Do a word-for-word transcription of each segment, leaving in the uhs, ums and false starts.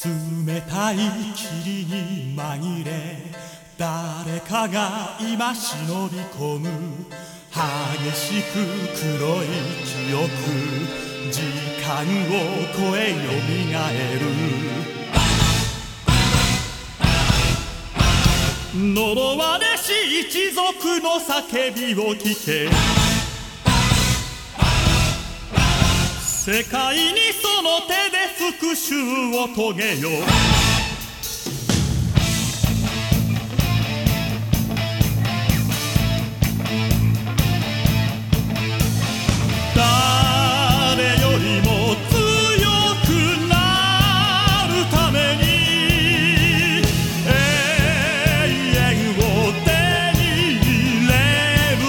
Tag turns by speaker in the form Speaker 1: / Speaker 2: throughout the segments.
Speaker 1: 冷たい霧に紛れ誰かが今忍び込む激しく黒い記憶時間を超えよみがえる呪われし一族の叫びを聞け世界にその手で復讐を遂げよ誰よりも強くなるために永遠を手に入れる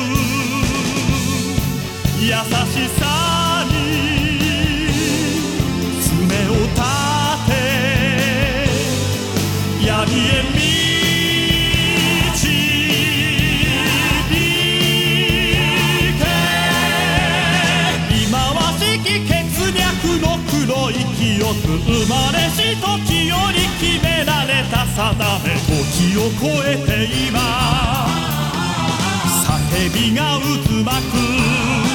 Speaker 1: 優しさ闇へ導け忌まわしき血脈の黒い記憶生まれし時より決められた定め時を超えて今叫びが渦巻く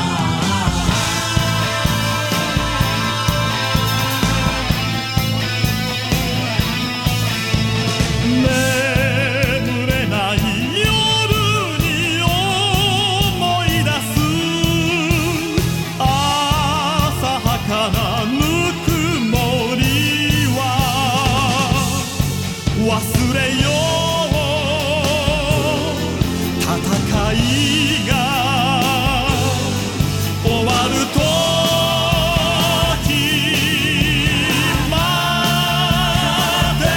Speaker 1: 忘れよう戦いが終わるときまで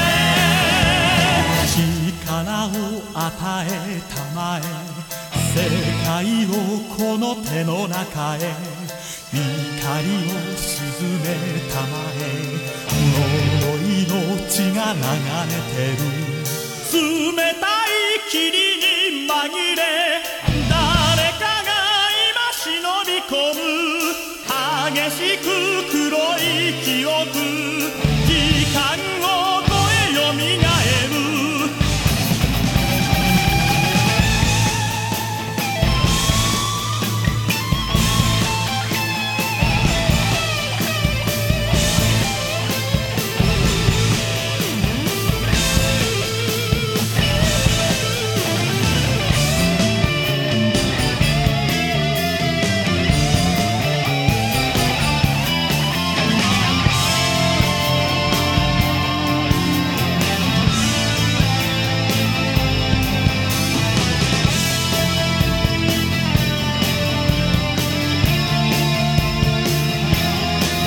Speaker 1: 力を与えたまえ世界をこの手の中へ光を沈めたまえ呪いの血が流れてる冷たい霧に紛れ誰かが今忍び込む激しく黒い記憶時間を超えよみがえる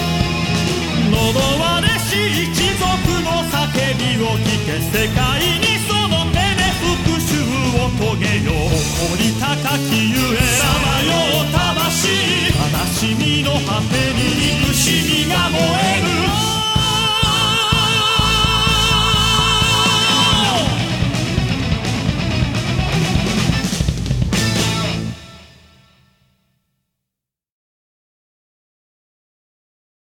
Speaker 1: 呪われし一族の叫びを聞け世界に